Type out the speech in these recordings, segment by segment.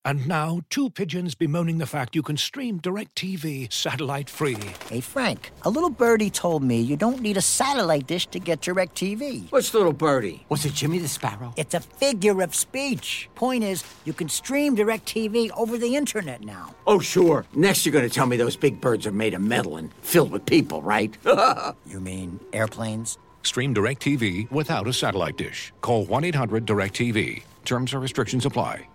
And now, two pigeons bemoaning the fact you can stream DirecTV satellite-free. Hey, Frank, a little birdie told me you don't need a satellite dish to get DirecTV. What's little birdie? Was it Jimmy the Sparrow? It's a figure of speech. Point is, you can stream DirecTV over the internet now. Oh, sure. Next you're going to tell me those big birds are made of metal and filled with people, right? You mean airplanes? Stream DirecTV without a satellite dish. Call 1-800-DirecTV. Terms and restrictions apply.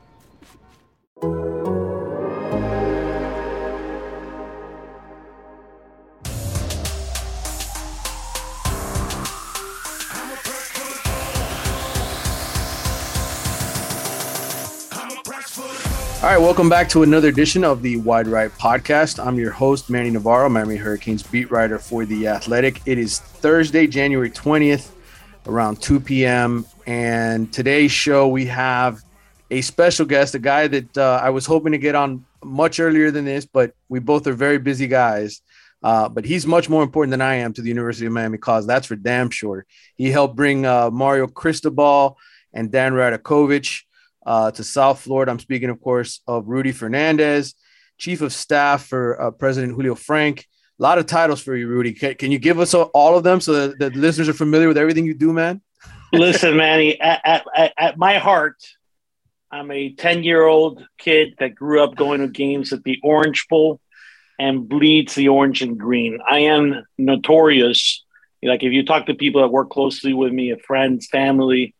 All right, welcome back to another edition of the Wide Right Podcast. I'm your host, Manny Navarro, Miami Hurricanes beat writer for The Athletic. It is Thursday, January 20th, around 2 p.m. And today's show, we have a special guest, a guy that I was hoping to get on much earlier than this, but we both are very busy guys. But he's much more important than I am to the University of Miami cause. That's for damn sure. He helped bring Mario Cristobal and Dan Radakovich to South Florida. I'm speaking, of course, of Rudy Fernandez, Chief of Staff for President Julio Frank. A lot of titles for you, Rudy. Can you give us all of them so that the listeners are familiar with everything you do, man? Listen, Manny, at my heart, I'm a 10-year-old kid that grew up going to games at the Orange Bowl and bleeds the orange and green. I am notorious. Like, if you talk to people that work closely with me, friends, family,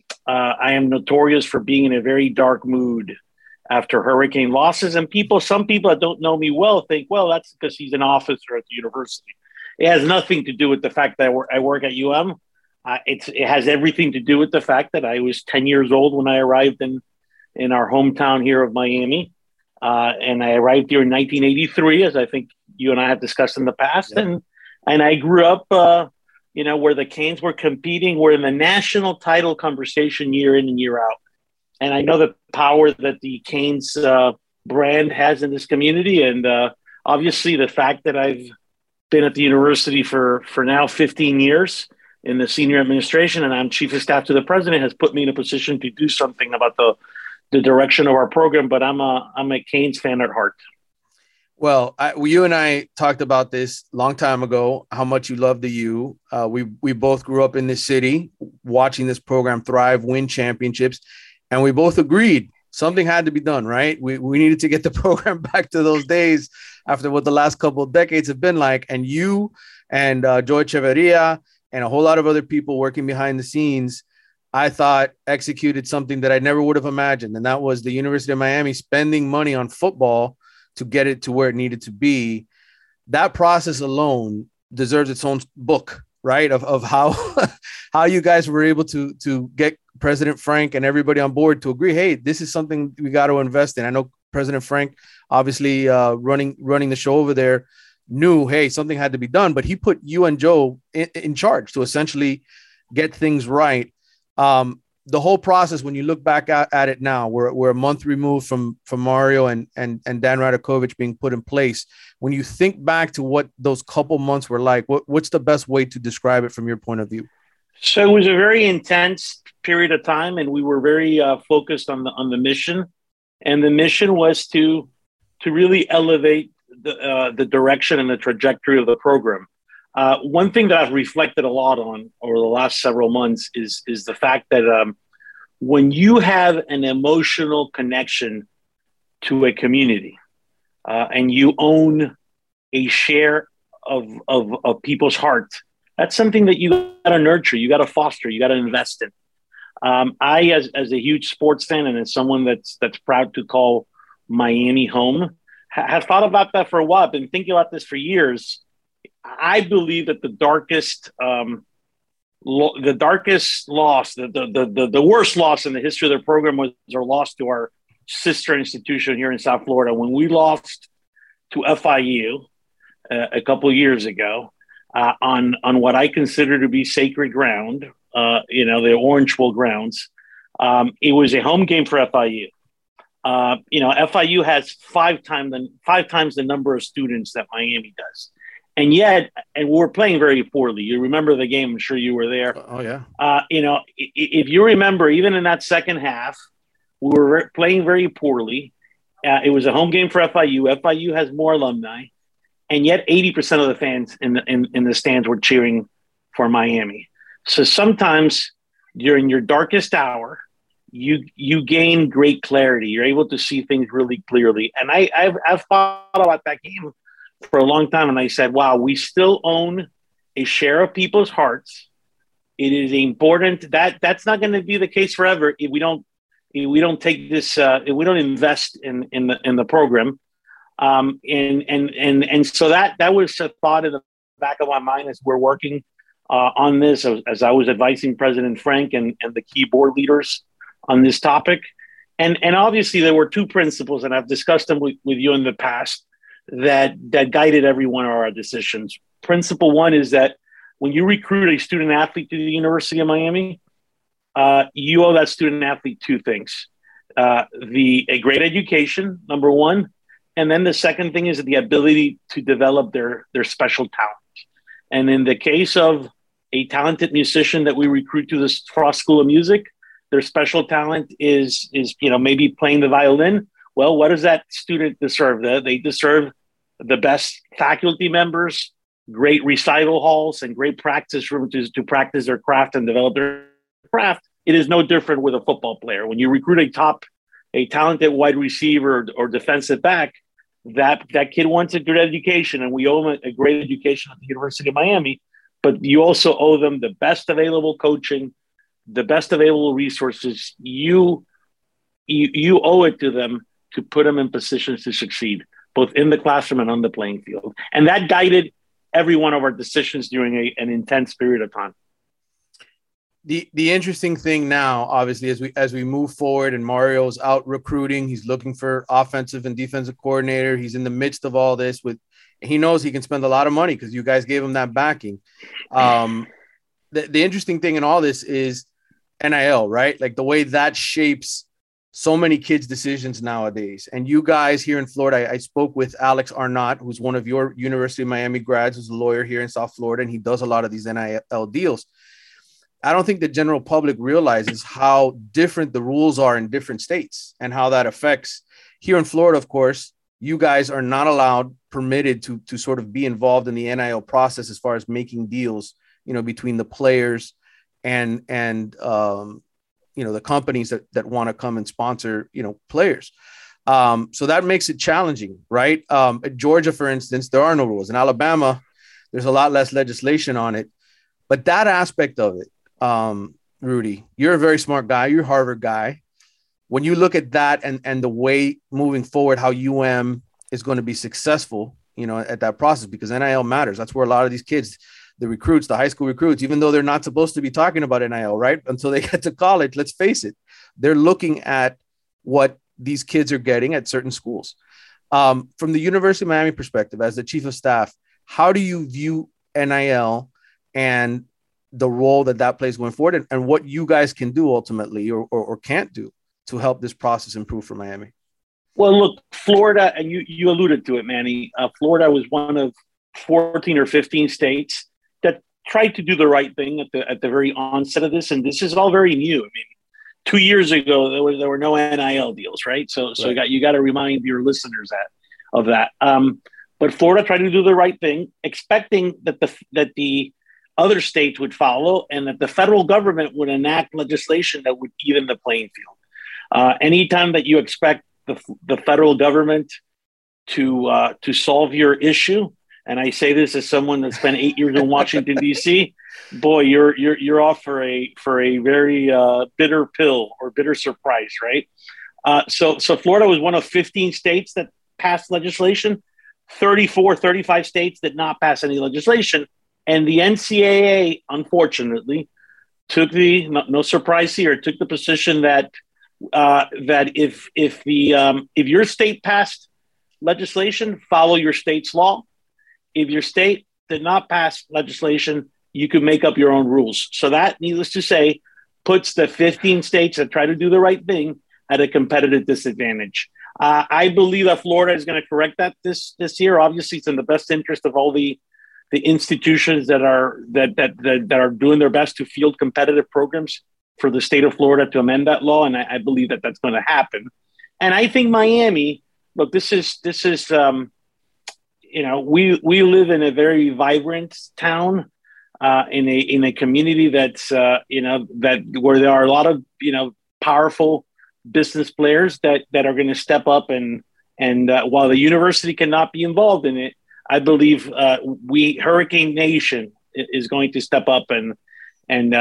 I am notorious for being in a very dark mood after hurricane losses. And some people that don't know me well think, well, that's because he's an officer at the university. It has nothing to do with the fact that I work at UM. It has everything to do with the fact that I was 10 years old when I arrived in our hometown here of Miami. And I arrived here in 1983, as I think you and I have discussed in the past. Yeah. And I grew up, where the Canes were competing. We're in the national title conversation year in and year out. And I know the power that the Canes brand has in this community. And obviously the fact that I've been at the university for now 15 years in the senior administration, and I'm chief of staff to the president, has put me in a position to do something about the direction of our program. But I'm a Canes fan at heart. Well, you and I talked about this a long time ago, how much you love the U. We both grew up in this city watching this program thrive, win championships, and we both agreed something had to be done, right? We needed to get the program back to those days after what the last couple of decades have been like. And you and Joe Echeverria and a whole lot of other people working behind the scenes, I thought executed something that I never would have imagined. And that was the University of Miami spending money on football to get it to where it needed to be. That process alone deserves its own book, right? Of how how you guys were able to get President Frank and everybody on board to agree, hey, this is something we got to invest in. I know President Frank, obviously running the show over there, knew, hey, something had to be done, but he put you and Joe in charge to essentially get things right. The whole process, when you look back at it now, we're a month removed from Mario and Dan Radakovich being put in place. When you think back to what those couple months were like, what's the best way to describe it from your point of view? So it was a very intense period of time, and we were very focused on the mission. And the mission was to really elevate the direction and the trajectory of the program. One thing that I've reflected a lot on over the last several months is the fact that when you have an emotional connection to a community and you own a share of people's heart, that's something that you got to nurture, you got to foster, you got to invest in. I, as a huge sports fan and as someone that's proud to call Miami home, have thought about that for a while. I've been thinking about this for years. I believe that the darkest loss, the worst loss in the history of the program was our loss to our sister institution here in South Florida. When we lost to FIU a couple of years ago on what I consider to be sacred ground, the Orange Bowl grounds, it was a home game for FIU. FIU has five times the number of students that Miami does. And we're playing very poorly. You remember the game? I'm sure you were there. Oh, yeah. If you remember, even in that second half, we were playing very poorly. It was a home game for FIU. FIU has more alumni, and yet 80% of the fans in the stands were cheering for Miami. So sometimes during your darkest hour, you gain great clarity. You're able to see things really clearly. And I've thought about that game for a long time, and I said, wow, we still own a share of people's hearts. It is important that's not going to be the case forever if we don't take this if we don't invest in the program. And so that was a thought in the back of my mind as we're working on this, as I was advising President Frank and the key board leaders on this topic. And obviously there were two principles, and I've discussed them with you in the past, that guided every one of our decisions. Principle one is that when you recruit a student athlete to the University of Miami, you owe that student athlete two things. A great education, number one. And then the second thing is the ability to develop their special talent. And in the case of a talented musician that we recruit to the Frost School of Music, their special talent is maybe playing the violin. Well, what does that student deserve? They deserve the best faculty members, great recital halls, and great practice rooms to practice their craft and develop their craft. It is no different with a football player. When you recruit a talented wide receiver or defensive back, that kid wants a good education, and we owe them a great education at the University of Miami. But you also owe them the best available coaching, the best available resources. You owe it to them to put them in positions to succeed, both in the classroom and on the playing field. And that guided every one of our decisions during an intense period of time. The interesting thing now, obviously, as we move forward and Mario's out recruiting, he's looking for offensive and defensive coordinator. He's in the midst of all this he knows he can spend a lot of money because you guys gave him that backing. The interesting thing in all this is NIL, right? Like the way that shapes so many kids' decisions nowadays. And you guys here in Florida, I spoke with Alex Arnott, who's one of your University of Miami grads, who's a lawyer here in South Florida, and he does a lot of these NIL deals. I don't think the general public realizes how different the rules are in different states and how that affects. Here in Florida, of course, you guys are not permitted to sort of be involved in the NIL process as far as making deals, between the players and the companies that want to come and sponsor, players. So that makes it challenging, right? At Georgia, for instance, there are no rules. In Alabama, there's a lot less legislation on it. But that aspect of it, Rudy, you're a very smart guy. You're a Harvard guy. When you look at that and the way moving forward, how is going to be successful, at that process, because NIL matters. That's where a lot of these kids, the recruits, the high school recruits, even though they're not supposed to be talking about NIL, right? Until they get to college, let's face it, they're looking at what these kids are getting at certain schools. From the University of Miami perspective, as the chief of staff, how do you view NIL and the role that plays going forward, and what you guys can do ultimately or can't do to help this process improve for Miami? Well, look, Florida, and you alluded to it, Manny. Florida was one of 14 or 15 states that tried to do the right thing at the very onset of this, and this is all very new. I mean, 2 years ago there were no NIL deals, right? So right. You got to remind your listeners of that. But Florida tried to do the right thing, expecting that the other states would follow, and that the federal government would enact legislation that would even the playing field. Anytime that you expect the federal government to solve your issue, and I say this as someone that spent 8 years in Washington D.C., boy, you're off for a very bitter pill or bitter surprise, right? So Florida was one of 15 states that passed legislation. 35 states did not pass any legislation. And the NCAA, unfortunately, took no surprise here, took the position that if your state passed legislation, follow your state's law. If your state did not pass legislation, you could make up your own rules. So that, needless to say, puts the 15 states that try to do the right thing at a competitive disadvantage. I believe that Florida is going to correct that this year. Obviously, it's in the best interest of all the institutions that are doing their best to field competitive programs for the state of Florida to amend that law, and I believe that that's going to happen. And I think Miami look, we live in a very vibrant town, in a community that's that where there are a lot of powerful business players that are going to step up, and while the university cannot be involved in it, I believe Hurricane Nation is going to step up and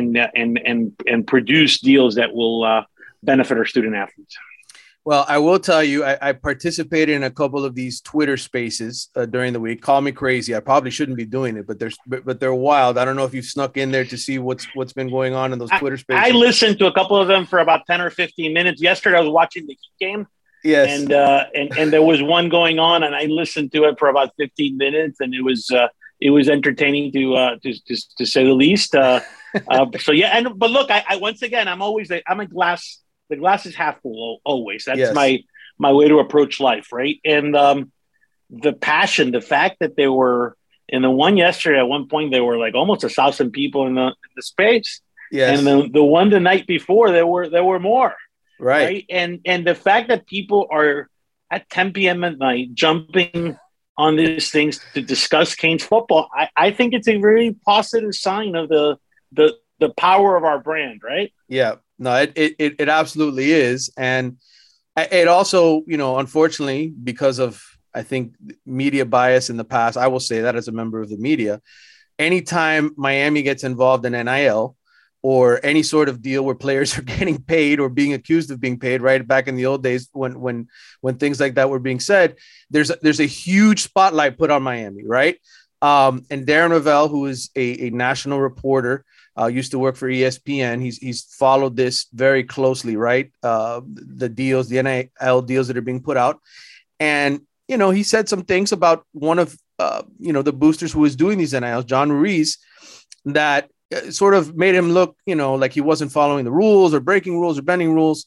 produce deals that will benefit our student athletes. Well, I will tell you, I participated in a couple of these Twitter spaces during the week. Call me crazy. I probably shouldn't be doing it, but they're wild. I don't know if you've snuck in there to see what's been going on in those Twitter spaces. I listened to a couple of them for about 10 or 15 minutes. Yesterday, I was watching the Heat game. Yes. And there was one going on, and I listened to it for about 15 minutes, and it was entertaining to say the least. So yeah, but look, I once again, I'm a glass. The glass is half full always. That's my way to approach life, right? And the passion, the fact that they were in the one yesterday, at one point there were like almost 1,000 people in the space. Yes. And the one the night before there were more. Right. And the fact that people are at 10 p.m. at night jumping on these things to discuss Canes football, I think it's a very positive sign of the power of our brand, right? Yeah. No, it absolutely is. And it also, unfortunately, because of, I think, media bias in the past, I will say that as a member of the media, anytime Miami gets involved in NIL or any sort of deal where players are getting paid or being accused of being paid, right back in the old days when things like that were being said, there's a huge spotlight put on Miami, right? And Darren Ravel, who is a national reporter, used to work for ESPN. He's followed this very closely, right? The deals, the NIL deals that are being put out. And, he said some things about one of, the boosters who was doing these NILs, John Ruiz, that sort of made him look, like he wasn't following the rules or breaking rules or bending rules.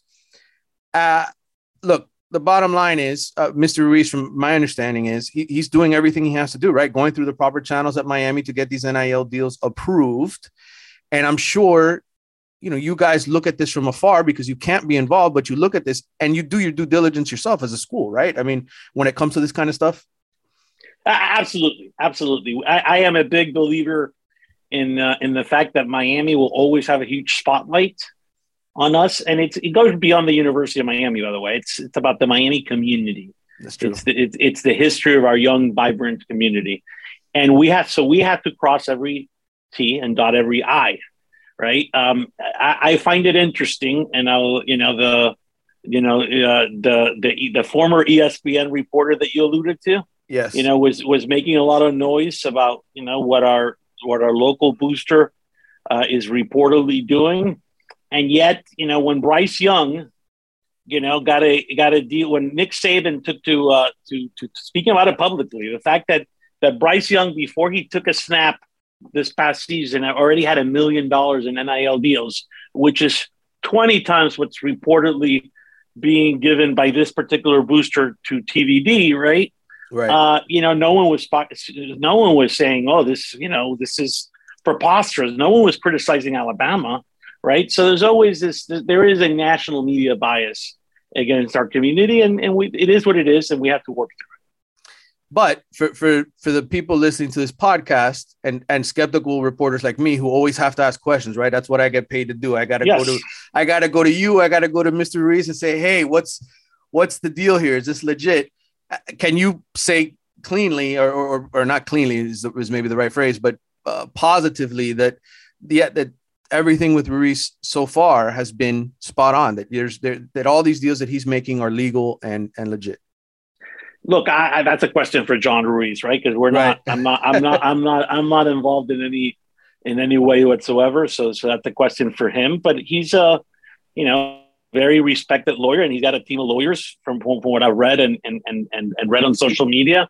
Look, the bottom line is Mr. Ruiz, from my understanding, is he's doing everything he has to do, right? Going through the proper channels at Miami to get these NIL deals approved. And I'm sure, you guys look at this from afar because you can't be involved, but you look at this and you do your due diligence yourself as a school, right? I mean, when it comes to this kind of stuff. Absolutely. Absolutely. I am a big believer in the fact that Miami will always have a huge spotlight on us. And it goes beyond the University of Miami, by the way. It's about the Miami community. That's true. It's the history of our young, vibrant community. And we have to cross every T and dot every I, right? I find it interesting, and the former ESPN reporter that you alluded to, yes, was making a lot of noise about what our local booster is reportedly doing, and yet when Bryce Young got a deal, when Nick Saban took to speaking about it publicly, the fact that Bryce Young, before he took a snap this past season, already had $1 million in NIL deals, which is 20 times what's reportedly being given by this particular booster to TVD, right? Right. No one was saying, "Oh, this is preposterous." No one was criticizing Alabama, right? So there's always there is a national media bias against our community, and it is what it is, and we have to work through it. But for the people listening to this podcast and skeptical reporters like me who always have to ask questions, right? That's what I get paid to do. I gotta go to you. I gotta go to Mr. Ruiz and say, "Hey, what's the deal here? Is this legit?" Can you say cleanly or not cleanly is maybe the right phrase, but positively that everything with Ruiz so far has been spot on, that all these deals that he's making are legal and legit? Look, that's a question for John Ruiz, right? Because we're not. Right. I'm not involved in any way whatsoever. So that's a question for him. But he's a, very respected lawyer, and he's got a team of lawyers from what I've read and read on social media.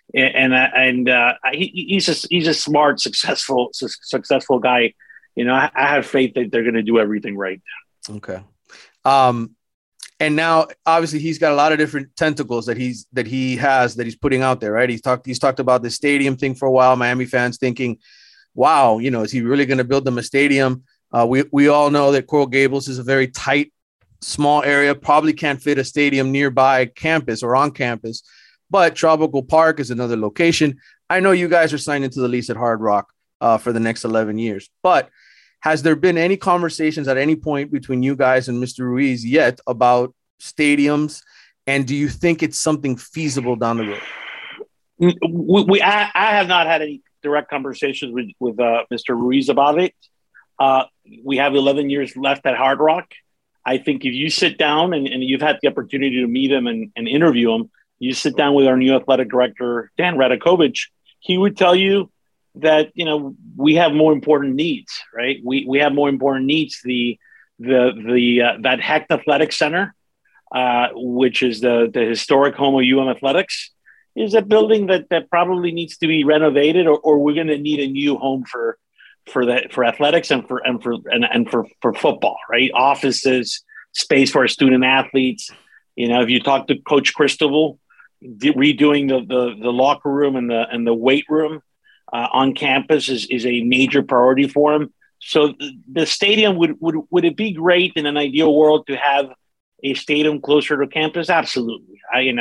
He's a smart, successful guy. I have faith that they're going to do everything right. Okay. And now, obviously, he's got a lot of different tentacles that he's putting out there, right? He's talked about the stadium thing for a while. Miami fans thinking, "Wow, is he really going to build them a stadium?" We all know that Coral Gables is a very tight small area, probably can't fit a stadium nearby campus or on campus, but Tropical Park is another location. I know you guys are signed into the lease at Hard Rock for the next 11 years, but has there been any conversations at any point between you guys and Mr. Ruiz yet about stadiums? And do you think it's something feasible down the road? I have not had any direct conversations with Mr. Ruiz about it. We have 11 years left at Hard Rock. I think if you sit down and you've had the opportunity to meet him and interview him, you sit down with our new athletic director, Dan Radakovich, he would tell you that, we have more important needs, right? We have more important needs. That Hecht Athletic Center, which is the historic home of UM Athletics, is a building that probably needs to be renovated, or we're going to need a new home for athletics and for football, right? Offices, space for our student athletes. If you talk to Coach Cristobal, redoing the locker room and the weight room on campus is a major priority for him. So the stadium would it be great in an ideal world to have a stadium closer to campus? Absolutely.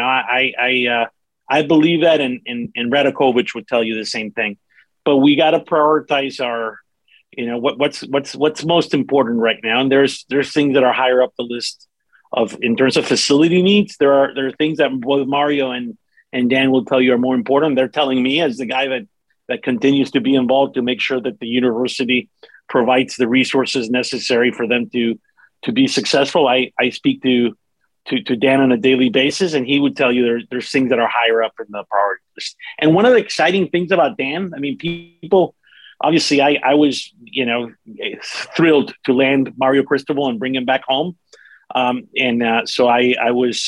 I believe that, and Radakovich would tell you the same thing. But we got to prioritize our, what's most important right now. And there's things that are higher up the list in terms of facility needs. There are things that both Mario and Dan will tell you are more important. They're telling me, as the guy that continues to be involved, to make sure that the university provides the resources necessary for them to be successful. I speak to Dan on a daily basis, and he would tell you there's things that are higher up in the priority list. And one of the exciting things about Dan, people, obviously I was, thrilled to land Mario Cristobal and bring him back home. So I was,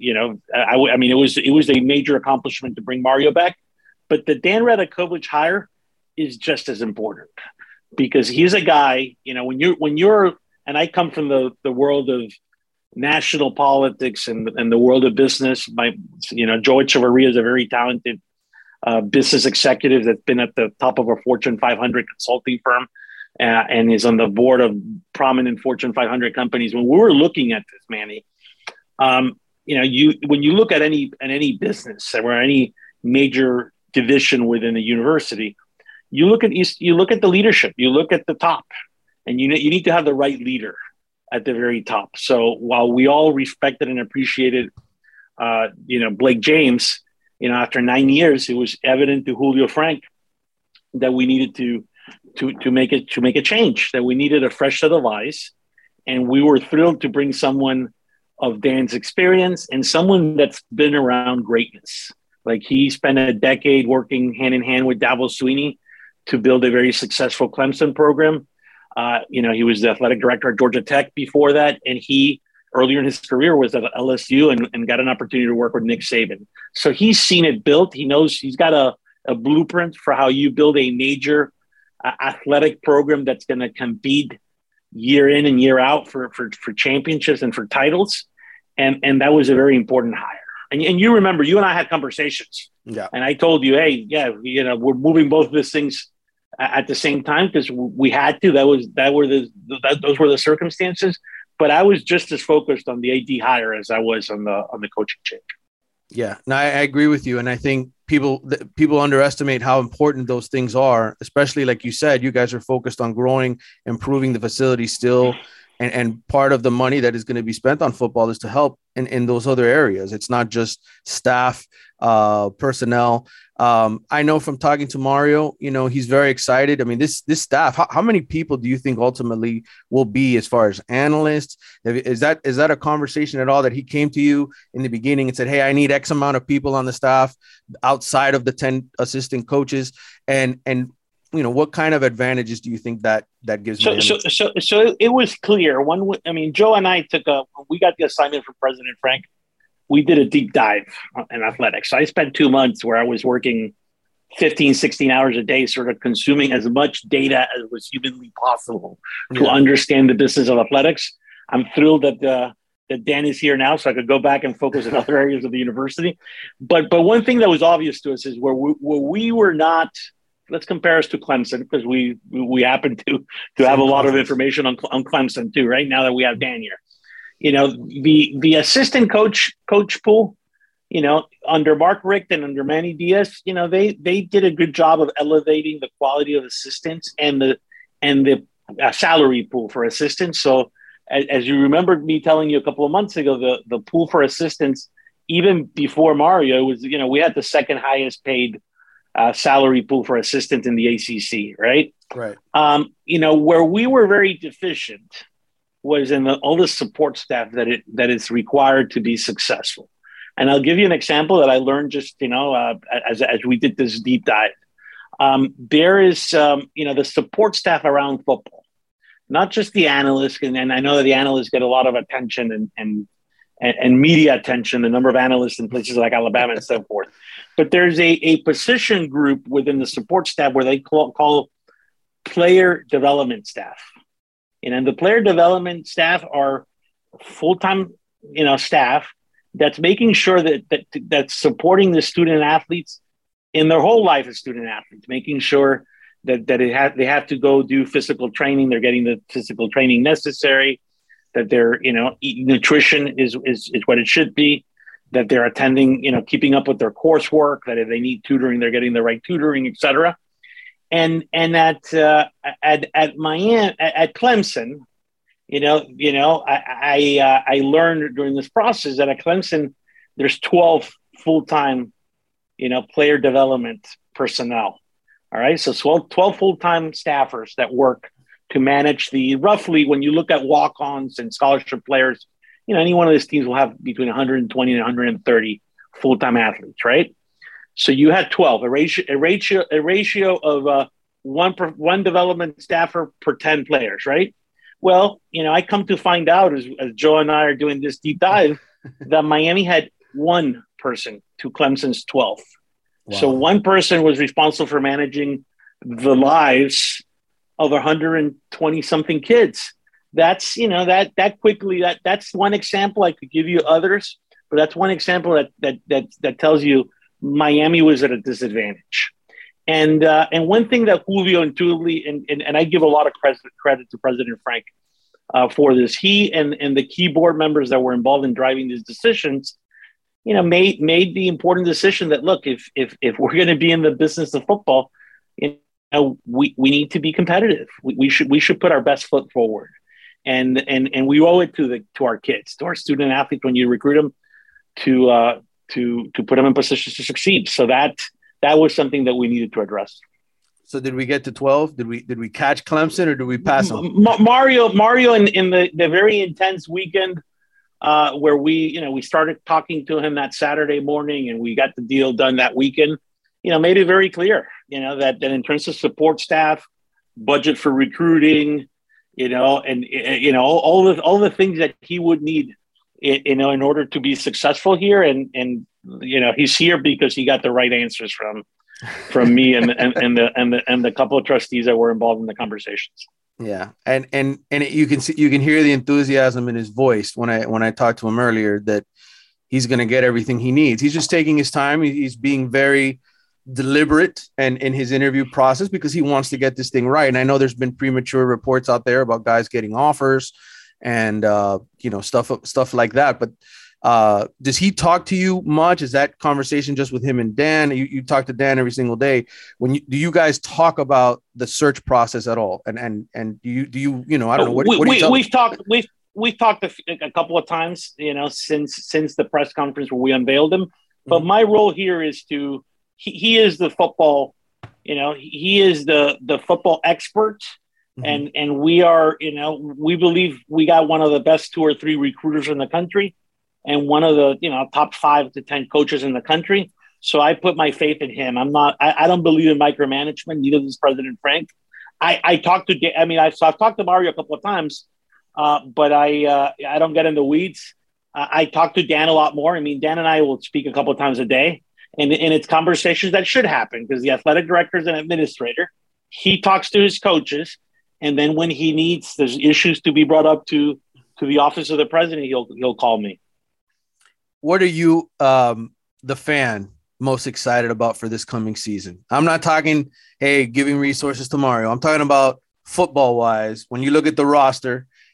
it was a major accomplishment to bring Mario back, but the Dan Radakovich hire is just as important, because he's a guy, when you're, and I come from the world of national politics and the world of business. Joe Echevarria is a very talented business executive that's been at the top of a Fortune 500 consulting firm and is on the board of prominent Fortune 500 companies. When we were looking at this, Manny, when you look at any business or any major division within a university, you look at the leadership, you look at the top, and you need to have the right leader at the very top. So while we all respected and appreciated, Blake James, after 9 years, it was evident to Julio Frank that we needed to make a change, that we needed a fresh set of eyes. And we were thrilled to bring someone of Dan's experience and someone that's been around greatness. Like, he spent a decade working hand in hand with Dabo Swinney to build a very successful Clemson program. He was the athletic director at Georgia Tech before that. And he, earlier in his career, was at LSU and got an opportunity to work with Nick Saban. So he's seen it built. He knows, he's got a blueprint for how you build a major athletic program that's going to compete year in and year out for championships and for titles. And that was a very important hire. And you remember, you and I had conversations. Yeah. And I told you, hey, yeah, we're moving both of these things at the same time because we had to. Those were the circumstances. But I was just as focused on the AD hire as I was on the coaching change. Yeah, no, I agree with you, and I think people underestimate how important those things are. Especially, like you said, you guys are focused on growing, improving the facility still, and part of the money that is going to be spent on football is to help in those other areas. It's not just staff, personnel. I know from talking to Mario, he's very excited. I mean, this staff, how many people do you think ultimately will be as far as analysts? Is that a conversation at all that he came to you in the beginning and said, hey, I need X amount of people on the staff outside of the 10 assistant coaches? And what kind of advantages do you think that gives me? So it was clear. Joe and I we got the assignment from President Frank. We did a deep dive in athletics. So I spent 2 months where I was working 15, 16 hours a day, sort of consuming as much data as was humanly possible to understand the business of athletics. I'm thrilled that Dan is here now, so I could go back and focus on other areas of the university. But one thing that was obvious to us is where we were not. Let's compare us to Clemson, because we happen to have a lot of information on Clemson too, right now that we have Dan here. the assistant coach pool, under Mark Richt and under Manny Diaz, they did a good job of elevating the quality of assistants and the salary pool for assistants. So as you remembered me telling you a couple of months ago, the pool for assistants, even before Mario, was, we had the second highest paid salary pool for assistants in the ACC, right? Right. Where we were very deficient was in all the support staff that is required to be successful. And I'll give you an example that I learned just, as we did this deep dive. There is, the support staff around football, not just the analysts. And I know that the analysts get a lot of attention and media attention, the number of analysts in places like Alabama and so forth. But there's a position group within the support staff where they call player development staff. And the player development staff are full-time, staff that's making sure that's supporting the student athletes in their whole life as student athletes, making sure that they have to go do physical training. They're getting the physical training necessary, that their, nutrition is what it should be, that they're attending, keeping up with their coursework, that if they need tutoring, they're getting the right tutoring, et cetera. And at Miami, at Clemson, I learned during this process that at Clemson, there's 12 full-time, player development personnel. All right. So 12 full-time staffers that work to manage roughly, when you look at walk-ons and scholarship players, any one of these teams will have between 120 and 130 full-time athletes, right? So you had 12, a ratio of one development staffer per 10 players, right? Well, I come to find out as Joe and I are doing this deep dive that Miami had one person to Clemson's 12. Wow. So one person was responsible for managing the lives of 120 something kids. That's, that quickly, that's one example. I could give you others, but that's one example that tells you Miami was at a disadvantage. And one thing that Julio intuitively, and I give a lot of credit to President Frank for this, he and the key board members that were involved in driving these decisions, made the important decision that, look, if we're going to be in the business of football, we need to be competitive. We should put our best foot forward, and we owe it to our kids, to our student athletes, when you recruit them, to put them in positions to succeed. So that was something that we needed to address. So did we get to 12? Did we catch Clemson, or did we pass them? Mario in the very intense weekend where we started talking to him that Saturday morning, and we got the deal done that weekend, made it very clear, that in terms of support staff, budget for recruiting, and all the things that he would need, in order to be successful here. And he's here because he got the right answers from me and the couple of trustees that were involved in the conversations. Yeah. And you can hear the enthusiasm in his voice when I talked to him earlier, that he's going to get everything he needs. He's just taking his time. He's being very deliberate and in his interview process, because he wants to get this thing right. And I know there's been premature reports out there about guys getting offers and stuff like that. But does he talk to you much? Is that conversation just with him and Dan? You talk to Dan every single day. Do you guys talk about the search process at all? And do you I don't know, what do you tell them? We've talked a couple of times, since the press conference where we unveiled him. But my role here is he is the football, he is the football expert. Mm-hmm. And we are, we believe we got one of the best 2 or 3 recruiters in the country, and one of the, top 5 to 10 coaches in the country. So I put my faith in him. I don't believe in micromanagement. Neither does President Frank. I've talked to Mario a couple of times, but I don't get in the weeds. I talk to Dan a lot more. Dan and I will speak a couple of times a day, and it's conversations that should happen, because the athletic director is an administrator. He talks to his coaches. And then when he needs, there's issues to be brought up to the office of the president, he'll call me. What are you, the fan, most excited about for this coming season? I'm not talking, hey, giving resources to Mario. I'm talking about football-wise. When you look at the roster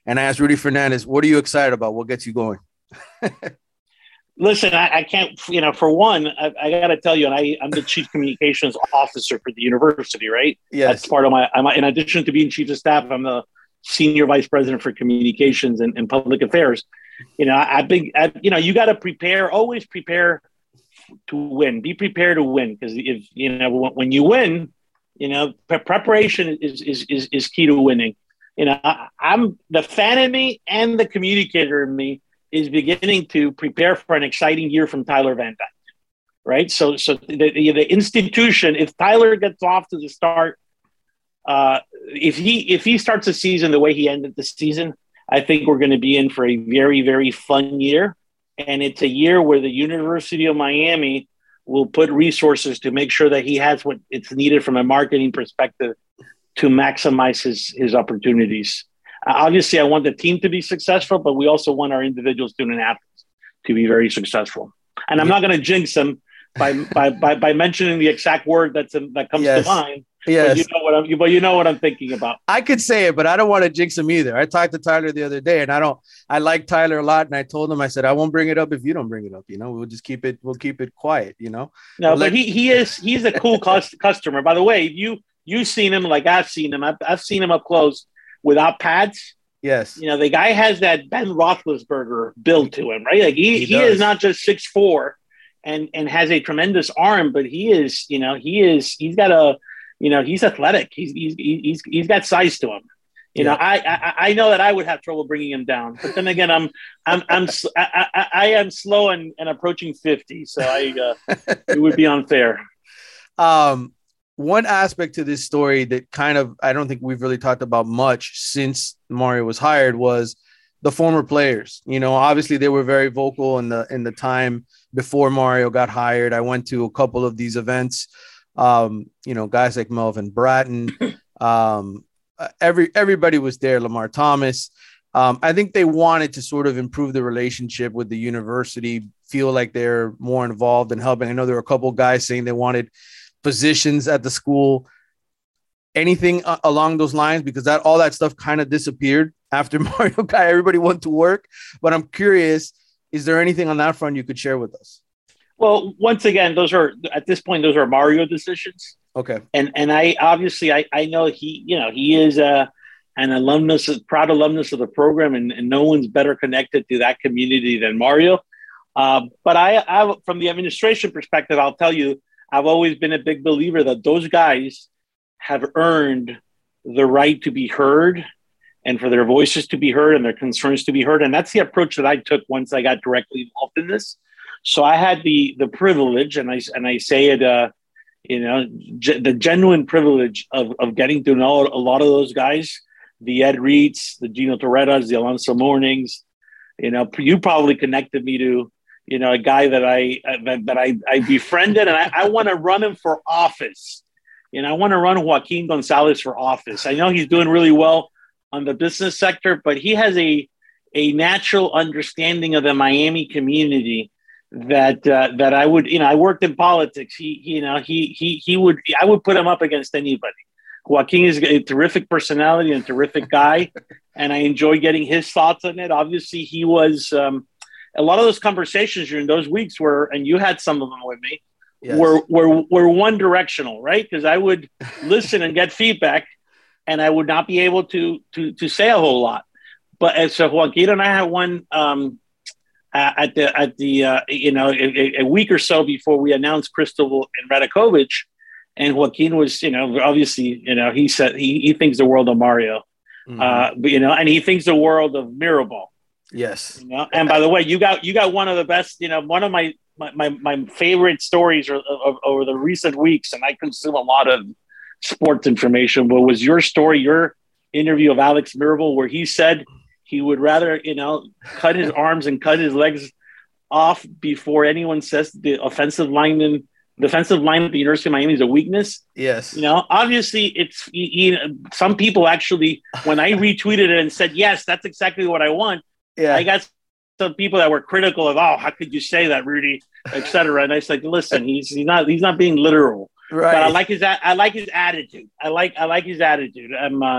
And I asked Rudy Fernandez, what are you excited about? What gets you going? Listen, I can't, for one, I got to tell you, and I'm the chief communications officer for the university, right? Yes. That's part of in addition to being chief of staff, I'm the senior vice president for communications and public affairs. You got to always prepare to win, be prepared to win. Because if, when you win, preparation is key to winning. I'm the fan in me and the communicator in me is beginning to prepare for an exciting year from Tyler Van Dyke, right? So the institution, if Tyler gets off to the start, if he starts the season the way he ended the season, I think we're going to be in for a very, very fun year. And it's a year where the University of Miami will put resources to make sure that he has what it's needed from a marketing perspective to maximize his opportunities. Obviously, I want the team to be successful, but we also want our individual student athletes to be very successful. And I'm not going to jinx them by mentioning the exact word that comes to mind. Yes. But you know what I'm thinking about. I could say it, but I don't want to jinx him either. I talked to Tyler the other day, and I like Tyler a lot. And I told him, I said, I won't bring it up if you don't bring it up. We'll just keep it quiet. No, but he's a cool customer. By the way, you've seen him like I've seen him. I've seen him up close without pads. Yes. The guy has that Ben Roethlisberger build to him, right? Like he is not just 6'4" and has a tremendous arm, but he's athletic. He's got size to him. I know that I would have trouble bringing him down, but then again, I am slow and approaching 50, so it would be unfair. One aspect to this story that I don't think we've really talked about much since Mario was hired was the former players. Obviously they were very vocal in the time before Mario got hired. I went to a couple of these events. Guys like Melvin Bratton, everybody was there. Lamar Thomas. I think they wanted to sort of improve the relationship with the university, feel like they're more involved in helping. I know there were a couple of guys saying they wanted positions at the school. Anything along those lines? Because all that stuff kind of disappeared after Mario got, everybody went to work. But I'm curious, is there anything on that front you could share with us? Well, once again, those are Mario decisions. Okay. And I obviously know he is an proud alumnus of the program, and no one's better connected to that community than Mario. But I from the administration perspective, I'll tell you, I've always been a big believer that those guys have earned the right to be heard and for their voices to be heard and their concerns to be heard. And that's the approach that I took once I got directly involved in this. So I had the privilege, and I say it, the genuine privilege of getting to know a lot of those guys, the Ed Reeds, the Gino Torretas, the Alonso Mornings. You probably connected me to, a guy that I befriended, and I want to run him for office. I want to run Joaquin Gonzalez for office. I know he's doing really well on the business sector, but he has a natural understanding of the Miami community that I would, I worked in politics. I would put him up against anybody. Joaquin is a terrific personality and a terrific guy, and I enjoy getting his thoughts on it. Obviously, he was a lot of those conversations during those weeks and you had some of them with me, yes, were one directional, right? Because I would listen and get feedback, and I would not be able to say a whole lot. But so Joaquin and I had one a week or so before we announced Cristobal and Radakovich, and Joaquin was, obviously, he said he thinks the world of Mario, but, and he thinks the world of Mirabal. Yes. And by the way, you got one of the best, one of my favorite stories over the recent weeks, and I consume a lot of sports information, but was your story, your interview of Alex Mirabal, where he said he would rather, cut his arms and cut his legs off before anyone says the defensive line at the University of Miami is a weakness. Yes. Obviously it's, some people actually, when I retweeted it and said, yes, that's exactly what I want. Yeah. I got some people that were critical of, how could you say that, Rudy, et cetera. And I said, listen, he's not being literal. Right. But I like his attitude. I like his attitude.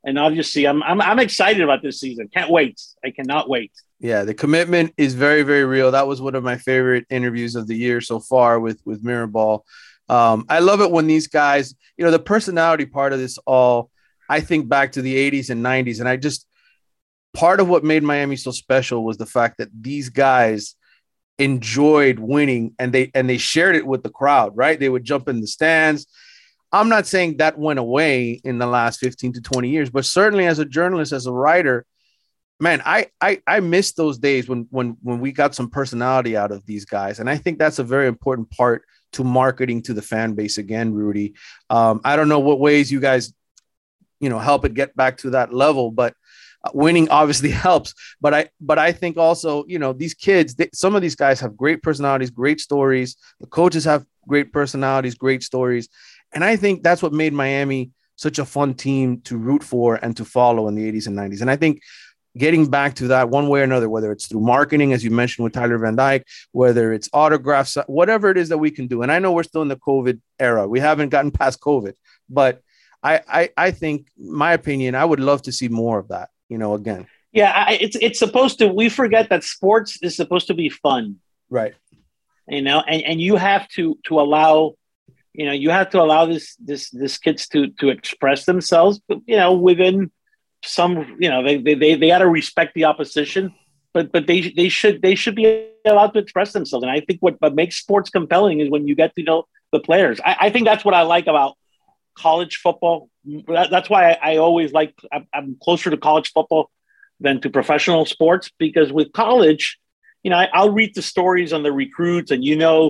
And obviously, I'm excited about this season. Can't wait. I cannot wait. Yeah, the commitment is very, very real. That was one of my favorite interviews of the year so far with Mirabal. I love it when these guys, the personality part of this all, I think back to the 80s and 90s. And part of what made Miami so special was the fact that these guys enjoyed winning and they shared it with the crowd, right? They would jump in the stands. I'm not saying that went away in the last 15 to 20 years, but certainly as a journalist, as a writer, man, I miss those days when we got some personality out of these guys. And I think that's a very important part to marketing to the fan base again, Rudy. I don't know what ways you guys, help it get back to that level, but winning obviously helps. But I think also, these kids, some of these guys have great personalities, great stories. The coaches have great personalities, great stories. And I think that's what made Miami such a fun team to root for and to follow in the 80s and 90s. And I think getting back to that one way or another, whether it's through marketing, as you mentioned with Tyler Van Dyke, whether it's autographs, whatever it is that we can do. And I know we're still in the COVID era. We haven't gotten past COVID, but I think, my opinion, I would love to see more of that, again. Yeah, it's supposed to, we forget that sports is supposed to be fun. Right. And you have to allow, you have to allow this kids to express themselves, within some, they got to respect the opposition, but they should be allowed to express themselves. And I think what makes sports compelling is when you get to know the players. I think that's what I like about college football. That's why I always I'm closer to college football than to professional sports, because with college, I'll read the stories on the recruits, and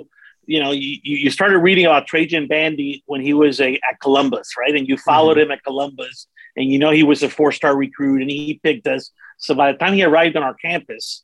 you started reading about Trajan Bandy when he was at Columbus, right? And you followed him at Columbus, and he was a 4-star recruit, and he picked us. So by the time he arrived on our campus,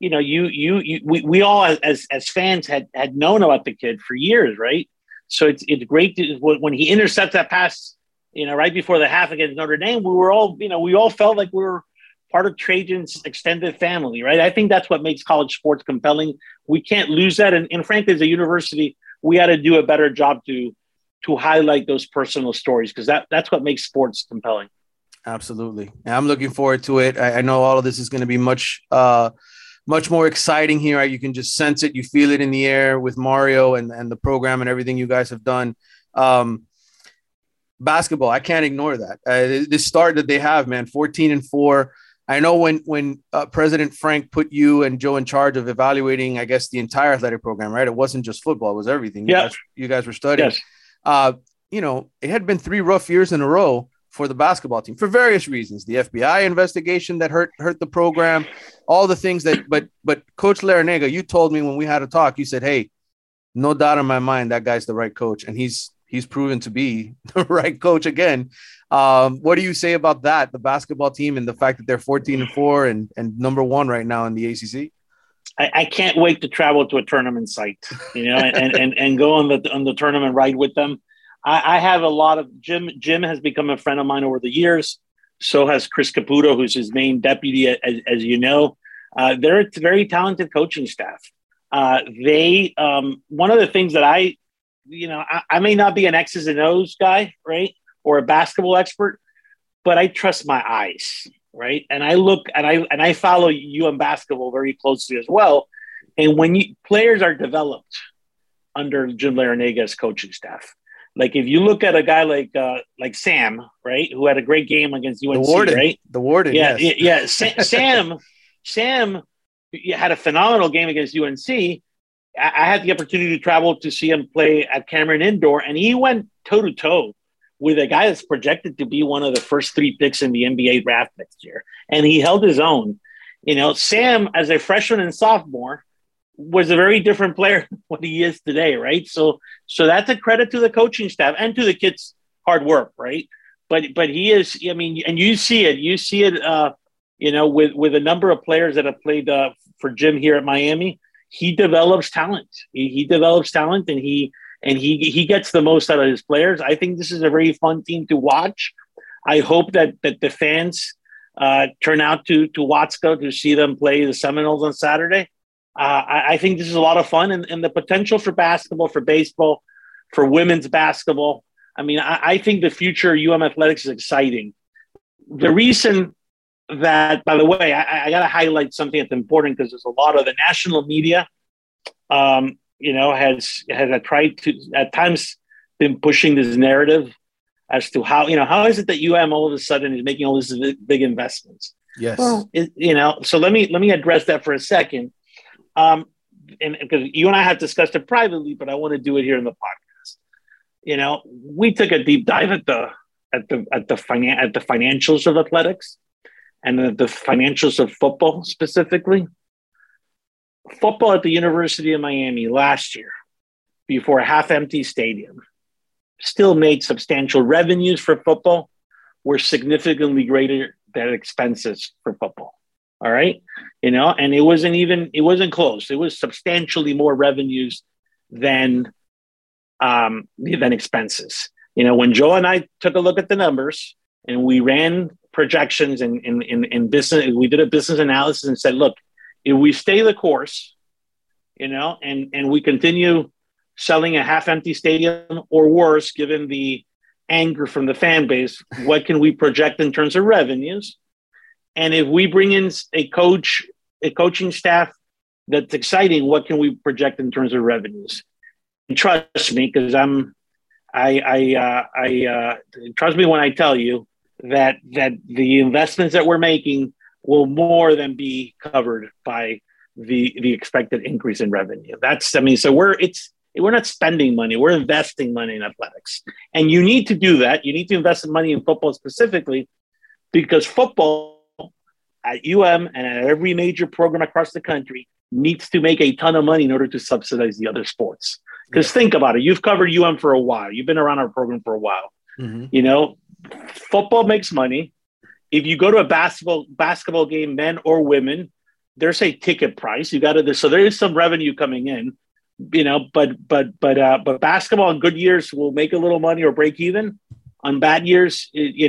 we all as fans had known about the kid for years, right? So it's great when he intercepts that pass, right before the half against Notre Dame. We were all, we all felt like we were part of Trajan's extended family, right? I think that's what makes college sports compelling. We can't lose that. And frankly, as a university, we got to do a better job to highlight those personal stories, because that's what makes sports compelling. Absolutely. I'm looking forward to it. I know all of this is going to be much more exciting here. You can just sense it. You feel it in the air with Mario and the program and everything you guys have done. Basketball, I can't ignore that. This start that they have, man, 14-4. I know when President Frank put you and Joe in charge of evaluating, I guess, the entire athletic program, right? It wasn't just football, it was everything. You guys were studying. Yes. It had been 3 rough years in a row for the basketball team for various reasons. The FBI investigation that hurt the program, all the things but Coach Larrañaga, you told me when we had a talk, you said, hey, no doubt in my mind, that guy's the right coach. And he's proven to be the right coach again. What do you say about that, the basketball team, and the fact that they're 14-4 and number 1 right now in the ACC? I can't wait to travel to a tournament site, and go on the tournament ride with them. I have a lot of Jim has become a friend of mine over the years. So has Chris Caputo, who's his main deputy, as you know. They're a very talented coaching staff. One of the things that I may not be an X's and O's guy, right, or a basketball expert, but I trust my eyes, right? And I look and I follow UM basketball very closely as well. And when players are developed under Jim Larrañaga's coaching staff, like if you look at a guy like Sam, right, who had a great game against UNC, right? The Warden, yeah, yes. Sam had a phenomenal game against UNC. I had the opportunity to travel to see him play at Cameron Indoor, and he went toe-to-toe with a guy that's projected to be one of the first 3 picks in the NBA draft next year. And he held his own. Sam, as a freshman and sophomore, was a very different player than what he is today, right? So that's a credit to the coaching staff and to the kids' hard work, right? But he is, and you see it, with a number of players that have played for Jim here at Miami. He develops talent. He develops talent, and he gets the most out of his players. I think this is a very fun team to watch. I hope that the fans turn out to Watsco to see them play the Seminoles on Saturday. I think this is a lot of fun, and the potential for basketball, for baseball, for women's basketball. I mean, I think the future of UM athletics is exciting. the reason that, by the way, I got to highlight something that's important because there's a lot of the national media, has tried to at times been pushing this narrative as to how is it that all of a sudden is making all these big investments. Yes. Well, so let me address that for a second. And because you and I have discussed it privately, but I want to do it here in the podcast. We took a deep dive at the financials of athletics and the financials of football specifically. Football at the University of Miami last year, before a half-empty stadium, still made substantial revenues for football, were significantly greater than expenses for football. All right. And it wasn't close. It was substantially more revenues than expenses. When Joe and I took a look at the numbers and we ran projections in business, we did a business analysis and said, look, if we stay the course, and we continue selling a half-empty stadium or worse, given the anger from the fan base, what can we project in terms of revenues? And if we bring in a coaching staff that's exciting, what can we project in terms of revenues? And trust me, because trust me when I tell you that the investments that we're making will more than be covered by the expected increase in revenue. So we're not spending money, we're investing money in athletics. And you need to do that. You need to invest money in football specifically, because football at and at every major program across the country needs to make a ton of money in order to subsidize the other sports. Because think about it, you've covered for a while. You've been around our program for a while. Mm-hmm. Football makes money. If you go to a basketball game, men or women, there's a ticket price. So there is some revenue coming in, but basketball in good years will make a little money or break even. On bad years,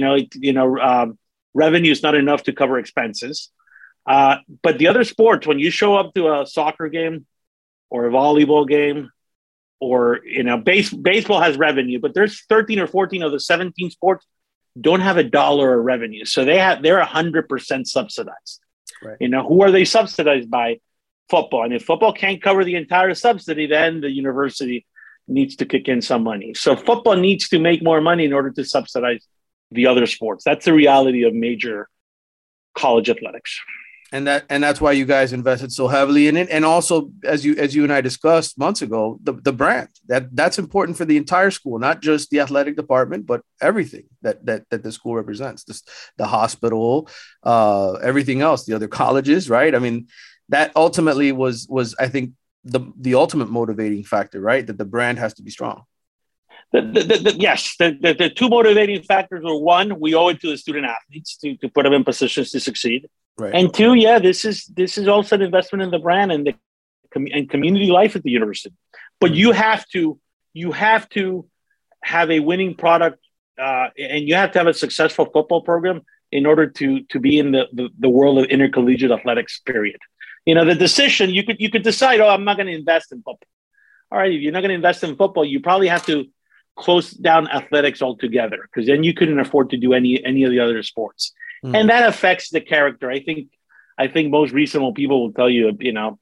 revenue is not enough to cover expenses. But the other sports, when you show up to a soccer game or a volleyball game, or baseball has revenue, but there's 13 or 14 of the 17 sports don't have $1 of revenue, so they're 100% subsidized. Right. Who are they subsidized by? Football. And if football can't cover the entire subsidy, then the university needs to kick in some money. So football needs to make more money in order to subsidize the other sports. That's the reality of major college athletics. And that's why you guys invested so heavily in it. And also, as you and I discussed months ago, the brand that's important for the entire school, not just the athletic department, but everything that the school represents, the hospital, everything else, the other colleges, right? I mean, that ultimately was I think the ultimate motivating factor, right? That the brand has to be strong. Yes, the two motivating factors are: one, we owe it to the student athletes to put them in positions to succeed. Right. And two, this is also an investment in the brand and and community life at the university. But you have to have a winning product, and you have to have a successful football program in order to be in the world of intercollegiate athletics. Period. The decision you could decide, I'm not going to invest in football. All right, if you're not going to invest in football, you probably have to close down athletics altogether, because then you couldn't afford to do any of the other sports. And that affects the character. I think most reasonable people will tell you, the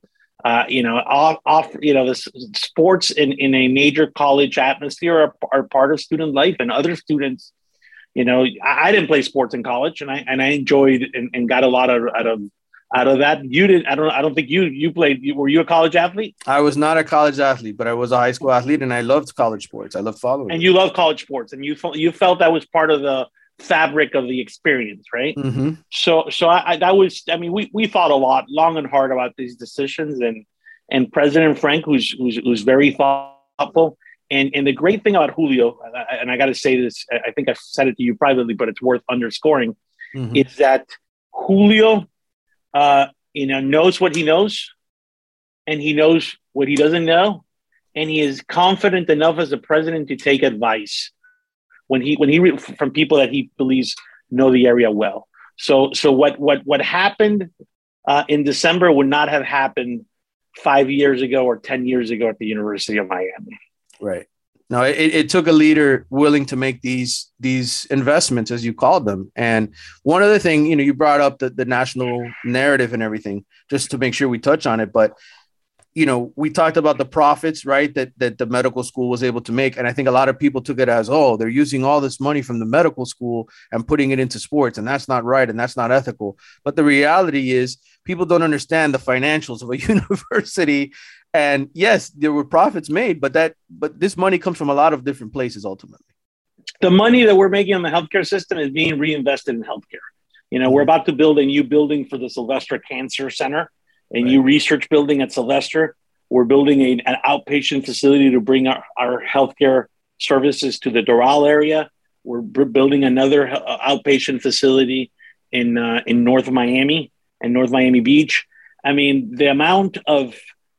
sports in a major college atmosphere are part of student life, and other students, I didn't play sports in college, and I enjoyed and got a lot out of that. You didn't. I don't think you played. Were you a college athlete? I was not a college athlete, but I was a high school athlete, and I loved college sports. I loved following. And you love college sports, and you felt that was part of the fabric of the experience, right? Mm-hmm. So we thought a lot, long and hard about these decisions, and President Frank, who's very thoughtful, and the great thing about Julio, and I got to say this, I think I've said it to you privately, but it's worth underscoring, is that Julio, knows what he knows, and he knows what he doesn't know, and he is confident enough as a president to take advice when he from people that he believes know the area well. So what happened in December would not have happened 5 years ago or 10 years ago at the University of Miami. Right. No, it took a leader willing to make these investments, as you called them. And one other thing, you brought up the national narrative and everything, just to make sure we touch on it. But, we talked about the profits, right, that the medical school was able to make. And I think a lot of people took it as, oh, they're using all this money from the medical school and putting it into sports. And that's not right. And that's not ethical. But the reality is people don't understand the financials of a university. And yes, there were profits made, but this money comes from a lot of different places ultimately. The money that we're making on the healthcare system is being reinvested in healthcare. We're about to build a new building for the Sylvester Cancer Center, a new research building at Sylvester. We're building an outpatient facility to bring our healthcare services to the Doral area. We're building another outpatient facility in North Miami and North Miami Beach. I mean, the amount of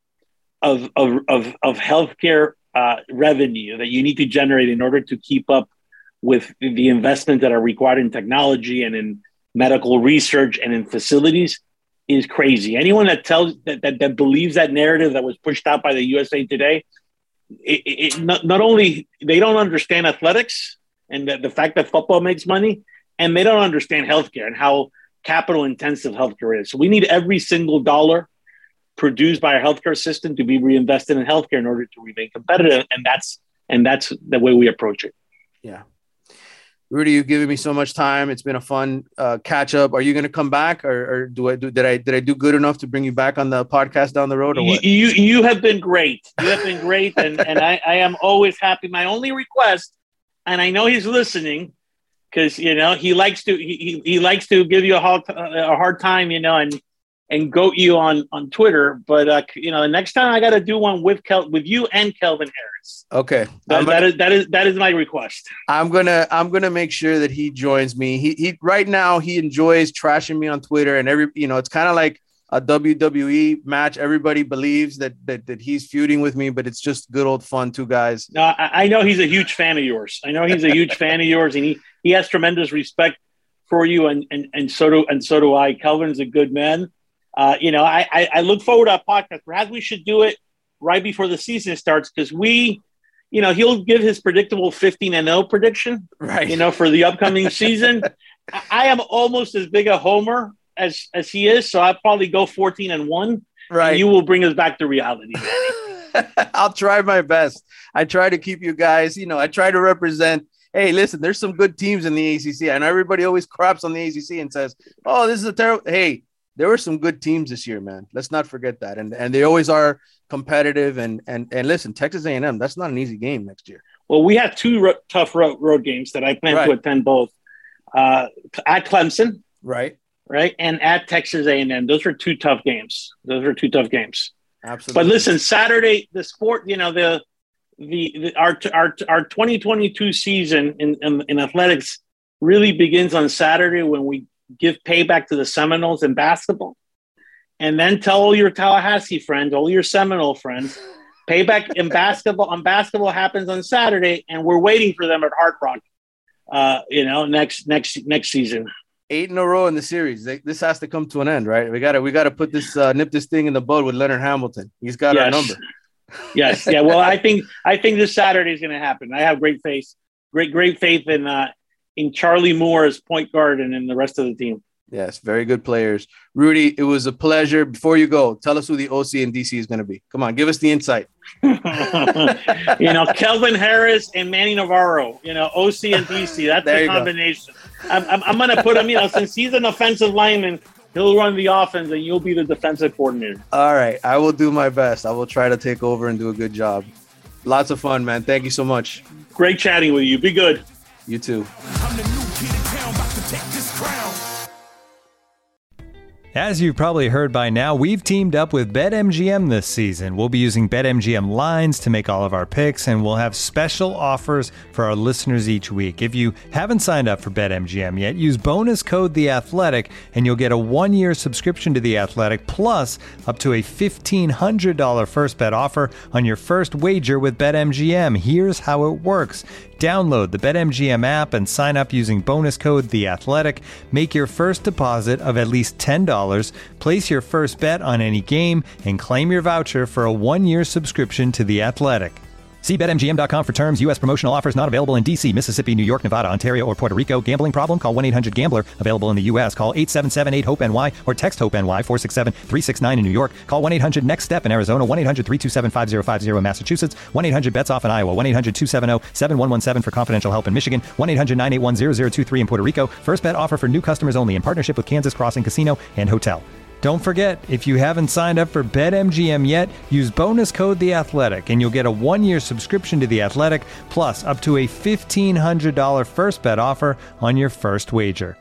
healthcare revenue that you need to generate in order to keep up with the investments that are required in technology and in medical research and in facilities is crazy. Anyone that that believes that narrative that was pushed out by the USA Today, not only they don't understand athletics and the fact that football makes money, and they don't understand healthcare and how capital intensive healthcare is. So we need every single dollar produced by our healthcare system to be reinvested in healthcare in order to remain competitive. And that's the way we approach it. Yeah. Rudy, you've given me so much time. It's been a fun catch up. Are you going to come back or did I do good enough to bring you back on the podcast down the road or what? You have been great. You have been great. And I am always happy. My only request, and I know he's listening because, he likes to give you a hard time, and goat you on Twitter. But, the next time I got to do one with you and Kelvin Harris. Okay. That is my request. I'm going to make sure that he joins me. He right now he enjoys trashing me on Twitter and it's kind of like a WWE match. Everybody believes that he's feuding with me, but it's just good old fun. Two guys. No, I know he's a huge fan of yours. And he has tremendous respect for you. And so do I. Kelvin's a good man. I look forward to our podcast. Perhaps we should do it right before the season starts because he'll give his predictable 15-0 prediction, right? For the upcoming season. I am almost as big a homer as he is, so I'll probably go 14-1. Right. And you will bring us back to reality, Manny. I'll try my best. I try to keep you guys, I try to represent. Hey, listen, there's some good teams in the ACC. I know everybody always craps on the ACC and says, oh, this is a terrible. Hey, there were some good teams this year, man. Let's not forget that. And they always are competitive. And listen, Texas A&M, that's not an easy game next year. Well, we have two tough road games that I plan to attend both. At Clemson. Right. And at Texas A&M. Those are two tough games. Absolutely. But listen, Saturday, the sport, our 2022 season in athletics really begins on Saturday when we give payback to the Seminoles in basketball, and then tell all your Tallahassee friends, all your Seminole friends, payback in basketball happens on Saturday, and we're waiting for them at Hard Rock, next season. 8 in a row in the series. This has to come to an end, right? We got to put this nip this thing in the bud with Leonard Hamilton. He's got our number. Yes. Yeah. Well, I think this Saturday is going to happen. I have great faith in Charlie Moore as point guard and in the rest of the team. Yes, very good players. Rudy, it was a pleasure. Before you go, tell us who the OC in DC is going to be. Come on, give us the insight. Kelvin Harris and Manny Navarro, OC and DC. That's the combination. I'm going to put him, since he's an offensive lineman, he'll run the offense and you'll be the defensive coordinator. All right. I will do my best. I will try to take over and do a good job. Lots of fun, man. Thank you so much. Great chatting with you. Be good. You too. I'm the new kid in town, about to take this crown. As you've probably heard by now, we've teamed up with BetMGM this season. We'll be using BetMGM lines to make all of our picks, and we'll have special offers for our listeners each week. If you haven't signed up for BetMGM yet, use bonus code The Athletic, and you'll get a 1-year subscription to The Athletic, plus up to a $1,500 first bet offer on your first wager with BetMGM. Here's how it works. Download the BetMGM app and sign up using bonus code The Athletic. Make your first deposit of at least $10. Place your first bet on any game and claim your voucher for a 1-year subscription to The Athletic. See BetMGM.com for terms. U.S. promotional offers not available in D.C., Mississippi, New York, Nevada, Ontario, or Puerto Rico. Gambling problem? Call 1-800-GAMBLER. Available in the U.S. Call 877-8-HOPE-NY or text HOPE-NY 467-369 in New York. Call 1-800-NEXT-STEP in Arizona. 1-800-327-5050 in Massachusetts. 1-800-BETS-OFF in Iowa. 1-800-270-7117 for confidential help in Michigan. 1-800-981-0023 in Puerto Rico. First bet offer for new customers only in partnership with Kansas Crossing Casino and Hotel. Don't forget, if you haven't signed up for BetMGM yet, use bonus code The Athletic, and you'll get a 1-year subscription to The Athletic, plus up to a $1,500 first bet offer on your first wager.